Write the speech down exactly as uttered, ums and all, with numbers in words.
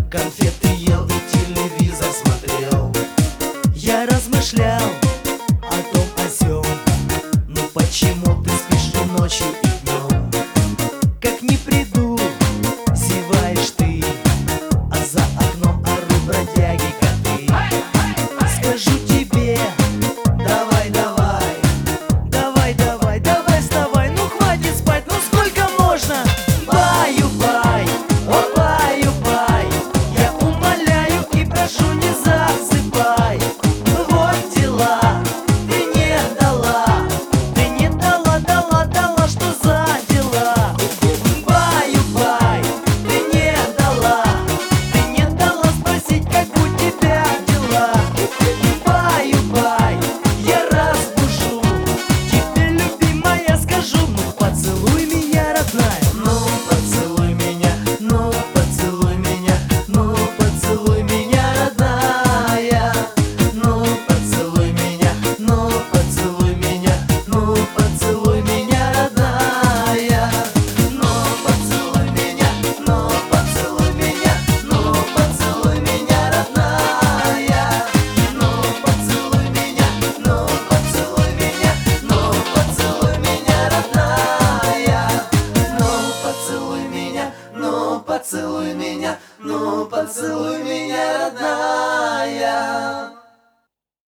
конфеты ел и телевизор смотрел. Я размышлял о том, о сём. Ну почему ты спишь и ночью, и днем? Как не приду, зеваешь ты, а за окном орут бродяги коты. Скажу тебе, давай, давай, давай, давай, давай, вставай. Ну хватит спать, ну сколько можно? Баю-бай, о баю-бай, я умоляю и прошу, не засыпай. Вот дела, ты не дала, ты не дала, дала, дала, что за дела? Баю-бай, ты не дала, ты не дала спросить, как у тебя дела. Баю-бай, я разбужу, тебе, любимая, скажу. Ну поцелуй меня, родная, ну поцелуй меня, ну поцелуй меня, ну поцелуй меня, родная. Ну поцелуй меня, ну поцелуй меня, ну поцелуй меня, родная. Ну поцелуй меня, ну поцелуй меня, ну поцелуй меня, родная. Ну поцелуй меня, ну поцелуй меня, ну поцелуй меня, родная. Ну поцелуй меня, ну поцелуй меня, ну поцелуй